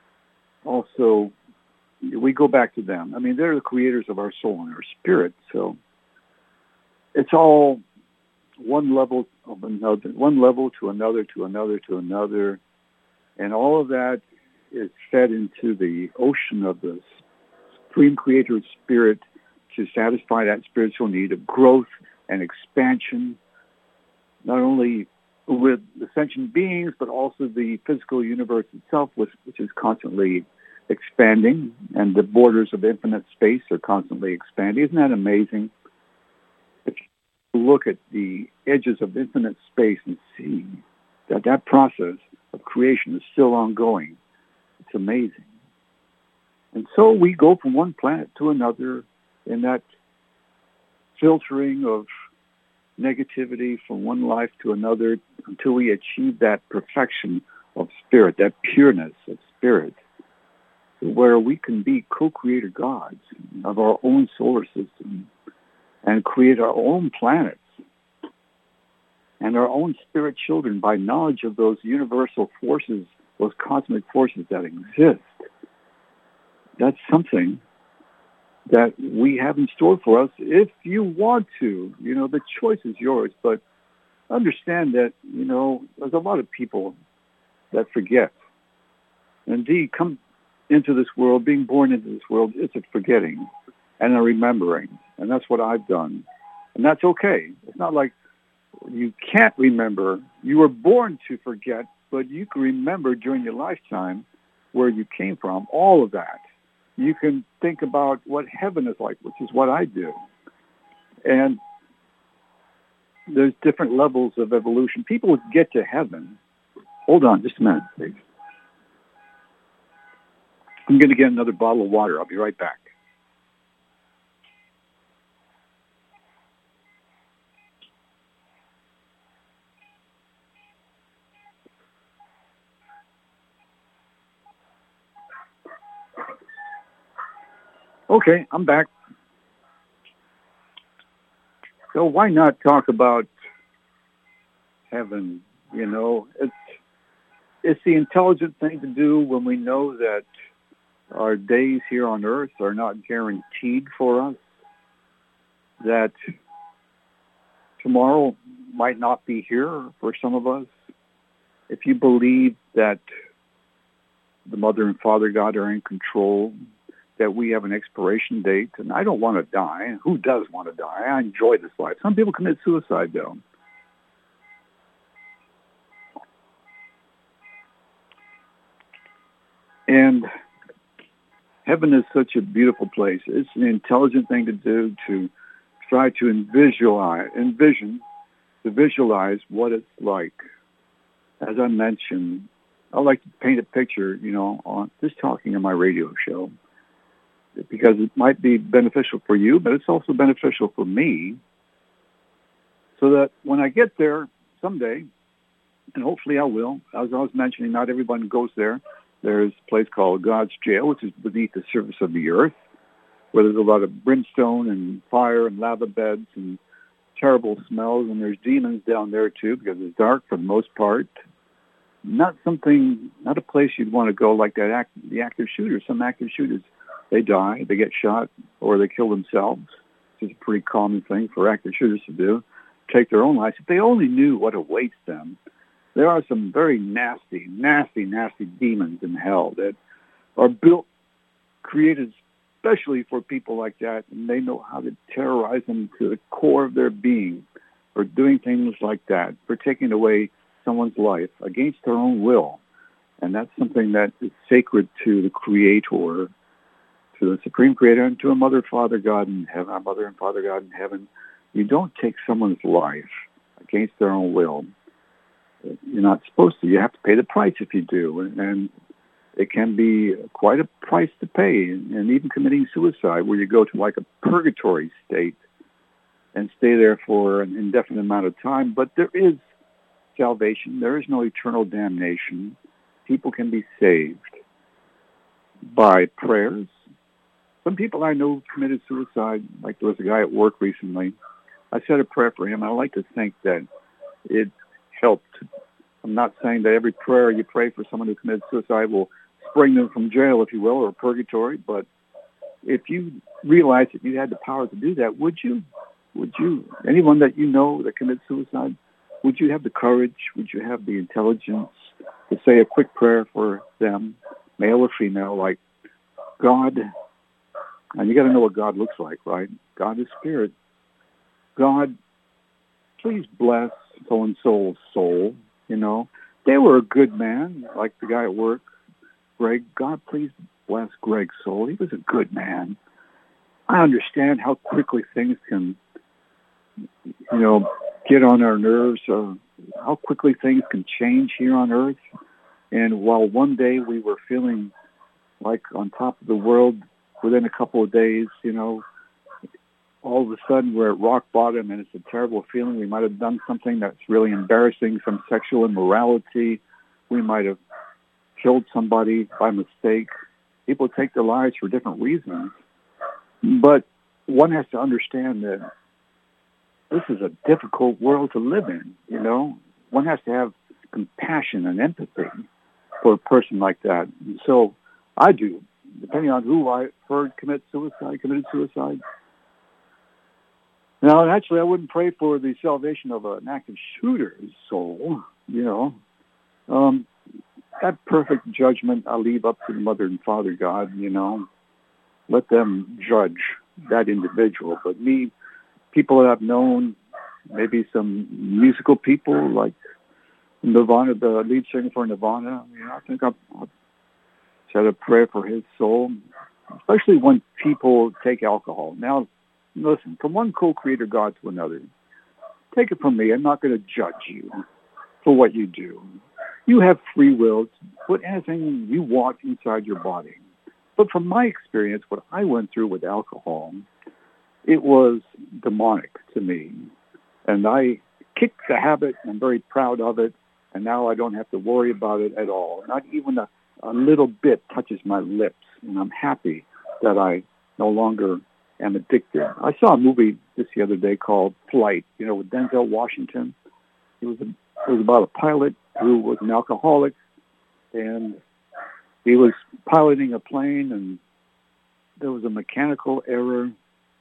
also, we go back to them. I mean, they're the creators of our soul and our spirit, so it's all one level of another, one level to another, to another, to another, and all of that is fed into the ocean of the Supreme Creator's Spirit to satisfy that spiritual need of growth and expansion, not only with the sentient beings, but also the physical universe itself, which, which is constantly expanding, and the borders of infinite space are constantly expanding. Isn't that amazing? If you look at the edges of infinite space and see that that process of creation is still ongoing, it's amazing. And so we go from one planet to another in that filtering of negativity from one life to another until we achieve that perfection of spirit, that pureness of spirit, where we can be co-creator gods of our own solar system and create our own planets and our own spirit children by knowledge of those universal forces, those cosmic forces that exist. That's something that we have in store for us if you want to. You know, the choice is yours, but understand that, you know, there's a lot of people that forget. Indeed, come into this world, being born into this world, it's a forgetting and a remembering. And that's what I've done. And that's okay. It's not like you can't remember. You were born to forget, but you can remember during your lifetime where you came from, all of that. You can think about what heaven is like, which is what I do. And there's different levels of evolution. People get to heaven. Hold on just a minute, please. I'm going to get another bottle of water. I'll be right back. Okay, I'm back. So why not talk about heaven? You know, it's it's the intelligent thing to do when we know that our days here on earth are not guaranteed for us, that tomorrow might not be here for some of us. If you believe that the Mother and Father God are in control, that we have an expiration date, and I don't want to die. Who does want to die? I enjoy this life. Some people commit suicide, though. And heaven is such a beautiful place. It's an intelligent thing to do to try to visualize, envision, to visualize what it's like. As I mentioned, I like to paint a picture, you know, on just talking on my radio show, because it might be beneficial for you, but it's also beneficial for me, so that when I get there someday, and hopefully I will, as I was mentioning, not everyone goes there. There's a place called God's Jail, which is beneath the surface of the earth, where there's a lot of brimstone and fire and lava beds and terrible smells, and there's demons down there too, because it's dark for the most part. Not something, not a place you'd want to go like that. Act, the active shooters, some active shooters, they die, they get shot, or they kill themselves, which is a pretty common thing for active shooters to do. take their own lives, if they only knew what awaits them. There are some very nasty, nasty, nasty demons in hell that are built, created especially for people like that, and they know how to terrorize them to the core of their being for doing things like that, for taking away someone's life against their own will. And that's something that is sacred to the Creator, to the Supreme Creator, and to a Mother, Father, God in heaven, our Mother and Father, God in heaven. You don't take someone's life against their own will. You're not supposed to. You have to pay the price if you do. And, and it can be quite a price to pay. And, and even committing suicide, where you go to like a purgatory state and stay there for an indefinite amount of time. But there is salvation. There is no eternal damnation. People can be saved by prayers. Some people I know committed suicide, like there was a guy at work recently. I said a prayer for him. I like to think that it helped. I'm not saying that every prayer you pray for someone who committed suicide will spring them from jail, if you will, or purgatory, but if you realize that you had the power to do that, would you? Would you? Anyone that you know that commits suicide, would you have the courage? Would you have the intelligence to say a quick prayer for them, male or female, like, God, and you got to know what God looks like, right? God is spirit. God, please bless so-and-so's soul, you know. They were a good man, like the guy at work, Greg. God, please bless Greg's soul. He was a good man. I understand how quickly things can, you know, get on our nerves, uh, how quickly things can change here on earth. And while one day we were feeling like on top of the world, within a couple of days, you know, all of a sudden we're at rock bottom, and it's a terrible feeling. We might have done something that's really embarrassing, some sexual immorality. We might have killed somebody by mistake. People take their lives for different reasons. But one has to understand that this is a difficult world to live in, you know. One has to have compassion and empathy for a person like that. And so I do, depending on who I heard commit suicide, committed suicide. Now, naturally, I wouldn't pray for the salvation of an active shooter's soul, you know. Um, that perfect judgment I leave up to the Mother and Father God, you know. Let them judge that individual. But me, people that I've known, maybe some musical people like Nirvana, the lead singer for Nirvana, you know, I think I've, I've said a prayer for his soul, especially when people take alcohol. Now, listen, from one co-creator God to another, take it from me, I'm not going to judge you for what you do. You have free will to put anything you want inside your body. But from my experience, what I went through with alcohol, it was demonic to me. And I kicked the habit, and I'm very proud of it, and now I don't have to worry about it at all. Not even a, a little bit touches my lips, and I'm happy that I no longer am addicted. I saw a movie just the other day called Flight, you know, with Denzel Washington. It was, a, it was about a pilot who was an alcoholic, and he was piloting a plane, and there was a mechanical error,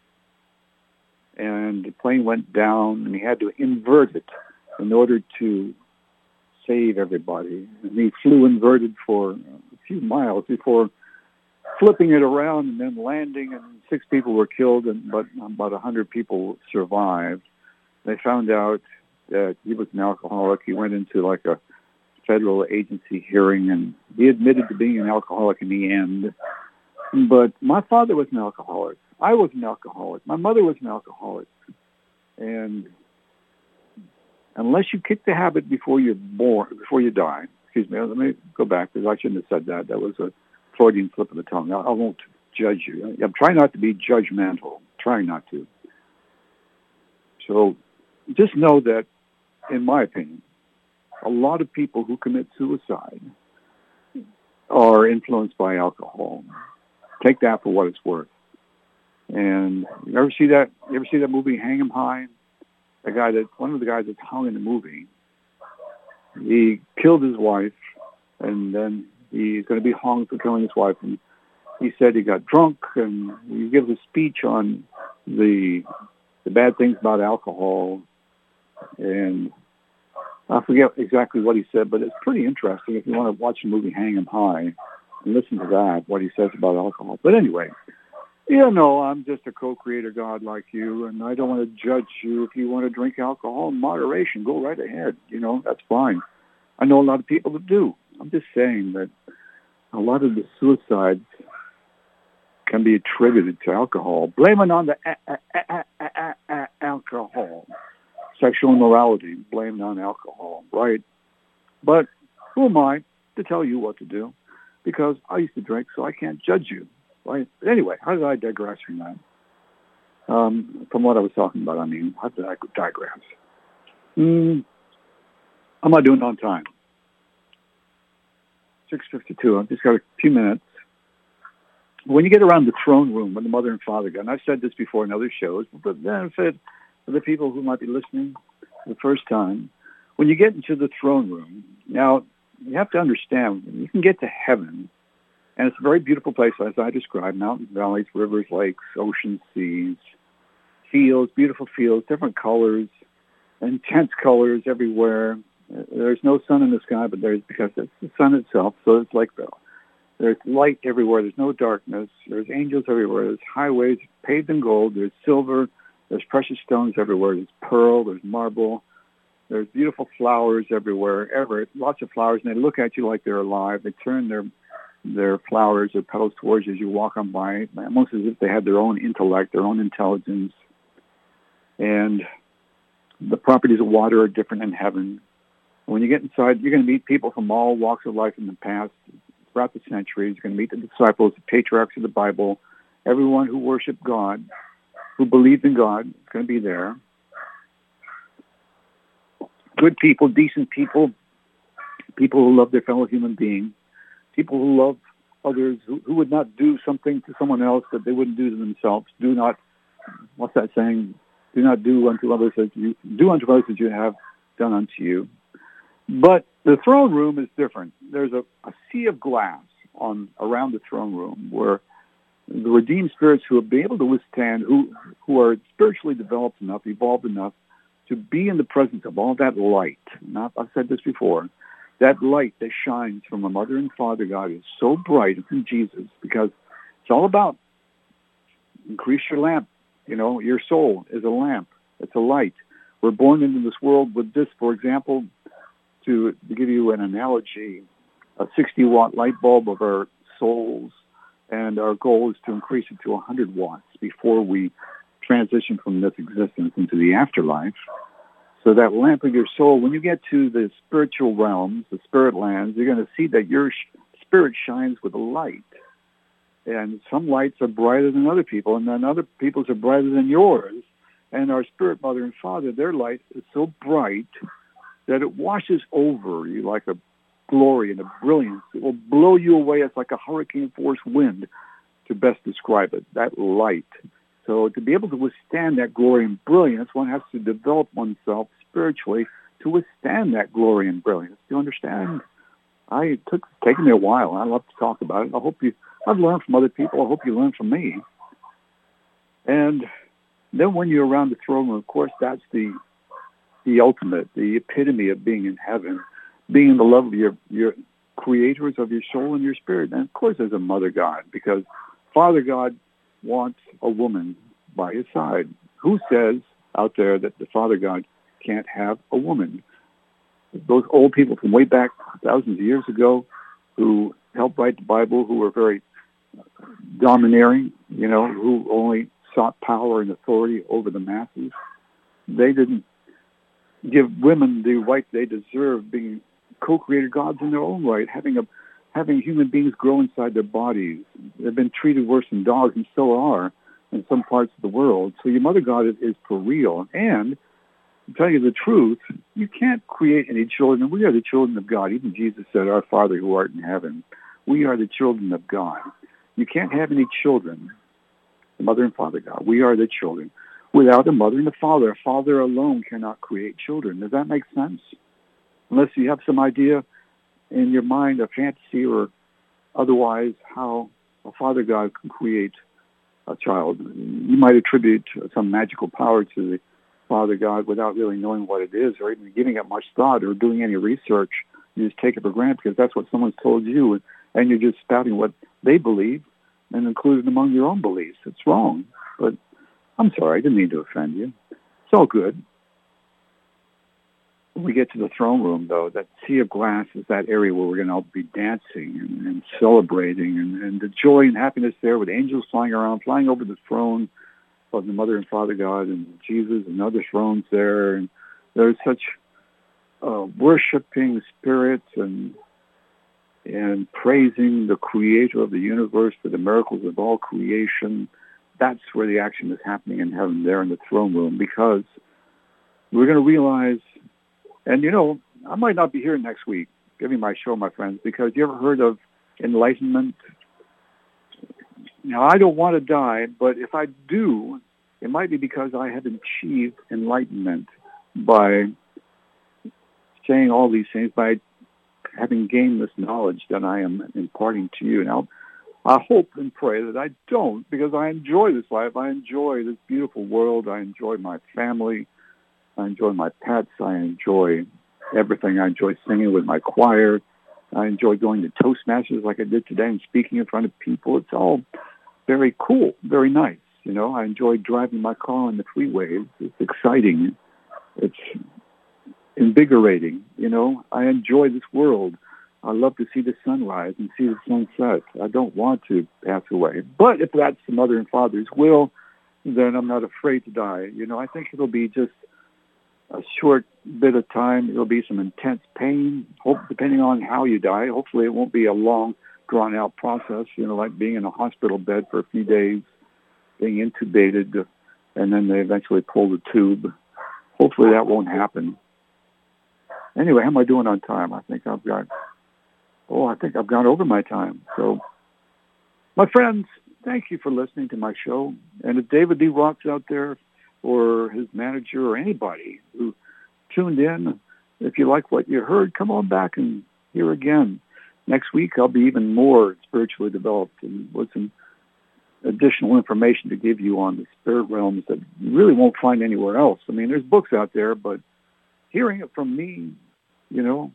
and the plane went down, and he had to invert it in order to save everybody. And he flew inverted for a few miles before flipping it around and then landing, and six people were killed, and but about a hundred people survived. They found out that he was an alcoholic. He went into like a federal agency hearing, and he admitted to being an alcoholic in the end. But my father was an alcoholic. I was an alcoholic. My mother was an alcoholic. And unless you kick the habit before you're born, before you die, excuse me, let me go back, because I shouldn't have said that. That was a Freudian slip of the tongue. I, I won't judge you. I'm trying not to be judgmental. Trying not to. So just know that, in my opinion, a lot of people who commit suicide are influenced by alcohol. Take that for what it's worth. And you ever see that? You ever see that movie, Hang 'em High? The guy that one of the guys that's hung in the movie, he killed his wife, and then he's going to be hung for killing his wife. And he said he got drunk, and he gives a speech on the the bad things about alcohol. And I forget exactly what he said, but it's pretty interesting if you want to watch the movie Hang 'em High and listen to that, what he says about alcohol. But anyway, you know, I'm just a co-creator God like you, and I don't want to judge you. If you want to drink alcohol in moderation, go right ahead. You know, that's fine. I know a lot of people that do. I'm just saying that a lot of the suicides can be attributed to alcohol. Blame it on the a- a- a- a- a- a- alcohol. Sexual immorality, blamed on alcohol, right? But who am I to tell you what to do? Because I used to drink, so I can't judge you, right? But anyway, how did I digress from that? Um, from what I was talking about, I mean, how did I digress? Mm, how am I doing on time? six fifty-two. I've just got a few minutes. When you get around the throne room with the mother and father God, and I've said this before in other shows, but for the benefit of the people who might be listening for the first time, when you get into the throne room, now you have to understand, you can get to heaven, and it's a very beautiful place, as I described, mountains, valleys, rivers, lakes, oceans, seas, fields, beautiful fields, different colors, intense colors everywhere. There's no sun in the sky, but there's, because it's the sun itself, so it's like the There's light everywhere. There's no darkness. There's angels everywhere. There's highways paved in gold. There's silver. There's precious stones everywhere. There's pearl. There's marble. There's beautiful flowers everywhere. Ever lots of flowers, and they look at you like they're alive. They turn their their flowers or petals towards you as you walk on by, almost as if they had their own intellect, their own intelligence. And the properties of water are different in heaven. When you get inside, you're going to meet people from all walks of life in the past, throughout the centuries. You're going to meet the disciples, the patriarchs of the Bible, everyone who worshiped God, who believed in God, is going to be there. Good people, decent people, people who love their fellow human beings, people who love others, who, who would not do something to someone else that they wouldn't do to themselves. Do not, what's that saying? Do not do unto others as you do unto others as you have done unto you. But the throne room is different. There's a, a sea of glass on around the throne room where the redeemed spirits who will be able to withstand, who who are spiritually developed enough, evolved enough to be in the presence of all that light. Not, I've said this before, that light that shines from a mother and father God is so bright. It's in Jesus, because it's all about increase your lamp. You know, your soul is a lamp. It's a light. We're born into this world with this, for example, to, to give you an analogy, a sixty watt light bulb of our souls, and our goal is to increase it to one hundred watts before we transition from this existence into the afterlife. So that lamp of your soul, when you get to the spiritual realms, the spirit lands, you're going to see that your sh- spirit shines with a light. And some lights are brighter than other people, and then other people's are brighter than yours. And our spirit mother and father, their light is so bright that it washes over you like a glory and a brilliance. It will blow you away. It's like a hurricane-force wind, to best describe it, that light. So to be able to withstand that glory and brilliance, one has to develop oneself spiritually to withstand that glory and brilliance. Do you understand? I it took it's taken me a while. I love to talk about it. I hope you. I've learned from other people. I hope you learn from me. And then when you're around the throne room, of course, that's the the ultimate, the epitome of being in heaven, being in the love of your your creators of your soul and your spirit. And of course, there's a mother God, because Father God wants a woman by his side. Who says out there that the Father God can't have a woman? Those old people from way back thousands of years ago who helped write the Bible, who were very domineering, you know, who only sought power and authority over the masses, they didn't give women the right they deserve, being co-created gods in their own right, having a having human beings grow inside their bodies. They've been treated worse than dogs, and still are in some parts of the world. So your mother God is, is for real. And to tell you the truth, you can't create any children. We are the children of God. Even Jesus said, "Our Father who art in heaven." We are the children of God. You can't have any children, the mother and father God. We are the children. Without a mother and a father, a father alone cannot create children. Does that make sense? Unless you have some idea in your mind, a fantasy or otherwise, how a father God can create a child. You might attribute some magical power to the Father God without really knowing what it is or even giving it much thought or doing any research. You just take it for granted because that's what someone's told you, and you're just spouting what they believe and include it among your own beliefs. It's wrong. But I'm sorry, I didn't mean to offend you. It's all good. When we get to the throne room, though, that sea of glass is that area where we're going to all be dancing and, and celebrating, and, and the joy and happiness there with angels flying around, flying over the throne of the Mother and Father God and Jesus and other thrones there. And there's such uh, worshiping spirits and and praising the Creator of the universe for the miracles of all creation. That's where the action is happening in heaven, there in the throne room, because we're going to realize. And, you know, I might not be here next week giving my show, my friends, because you ever heard of enlightenment? Now, I don't want to die, but if I do, it might be because I have achieved enlightenment by saying all these things, by having gained this knowledge that I am imparting to you. Now, I hope and pray that I don't, because I enjoy this life. I enjoy this beautiful world. I enjoy my family. I enjoy my pets. I enjoy everything. I enjoy singing with my choir. I enjoy going to Toastmasters like I did today and speaking in front of people. It's all very cool, very nice. You know, I enjoy driving my car on the freeways. It's exciting. It's invigorating. You know, I enjoy this world. I love to see the sunrise and see the sunset. I don't want to pass away. But if that's the Mother and Father's will, then I'm not afraid to die. You know, I think it'll be just a short bit of time. There'll be some intense pain, hope, depending on how you die. Hopefully it won't be a long, drawn-out process, you know, like being in a hospital bed for a few days, being intubated, and then they eventually pull the tube. Hopefully that won't happen. Anyway, how am I doing on time? I think I've got, oh, I think I've gone over my time. So, my friends, thank you for listening to my show. And if David Lee Roth's out there, or his manager, or anybody who tuned in, if you like what you heard, come on back and hear again. Next week, I'll be even more spiritually developed and with some additional information to give you on the spirit realms that you really won't find anywhere else. I mean, there's books out there, but hearing it from me, you know,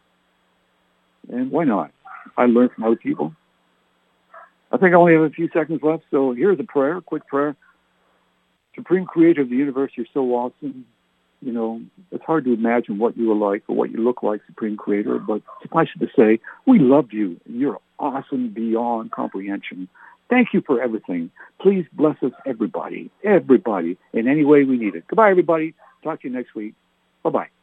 and why not? I learn from other people. I think I only have a few seconds left, so here's a prayer, a quick prayer. Supreme Creator of the universe, you're so awesome. You know, it's hard to imagine what you were like or what you look like, Supreme Creator, but suffice it to say, we love you. You're awesome beyond comprehension. Thank you for everything. Please bless us, everybody, everybody, in any way we need it. Goodbye, everybody. Talk to you next week. Bye-bye.